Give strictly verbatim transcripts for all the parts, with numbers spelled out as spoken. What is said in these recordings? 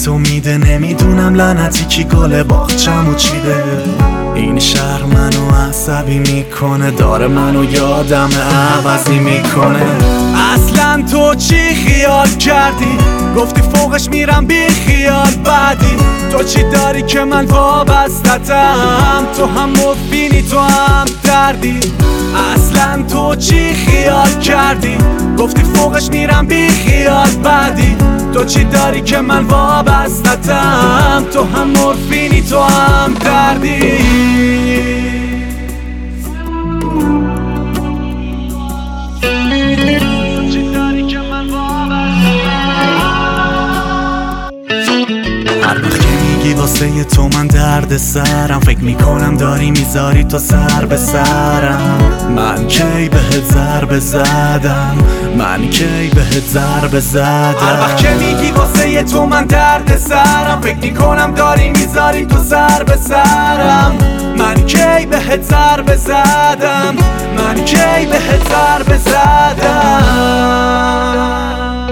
تو میده، نمیدونم لعنتی کی گل باغچمو چیده. این شهر منو عصبی میکنه، داره منو یادم عوضی میکنه. اصلا تو چی خیال کردی؟ گفتی فوقش میرم بی خیال بعدی. تو چی داری که من وابستتم؟ تو هم مفینی تو هم دردی. اصلا تو چی خیال کردی؟ گفتی فوقش میرم بی خیال بعدی. تو چی داری که من وابستتم؟ تو هم مورفینی تو هم دردی. هر وقت که میگی واسه تو من درد سرم، فکر میکنم داری میذاری تو سر به سرم. من کی بهت ضربه زدم؟ من کی بهت ضربه زدم؟ هر وقت که میگی واسه تو من درد سرم، فکر میکنم داری میذاری تو سر به سرم. من کی بهت ضربه زدم؟ من کی بهت ضربه زدم؟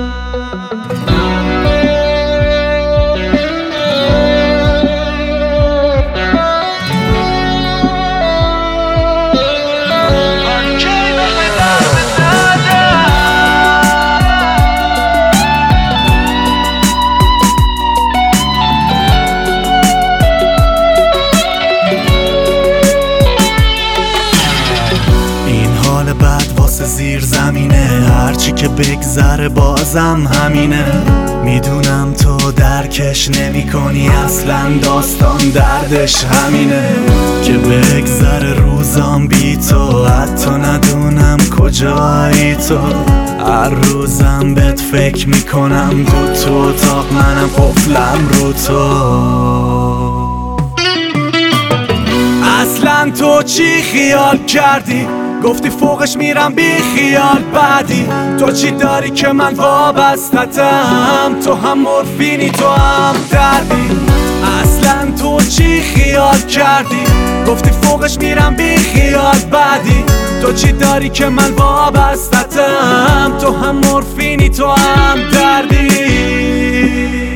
زیر زمینه، هرچی که بگذره بازم همینه. میدونم تو درکش نمی کنی، اصلا داستان دردش همینه. که بگذره روزام بی تو، حتی ندونم کجایی تو. هر روزم بهت فکر میکنم، دو تو اتاق منم قفلم رو تو. اصلا تو چی خیال کردی؟ گفتی فوقش میرم بی خیال بعدی. تو چی داری که من وابستتم؟ تو هم مورفینی تو هم دردی. اصلا تو چی خیال کردی؟ گفتی فوقش میرم بی خیال بعدی. تو چی داری که من وابستتم؟ تو هم مورفینی تو هم دردی.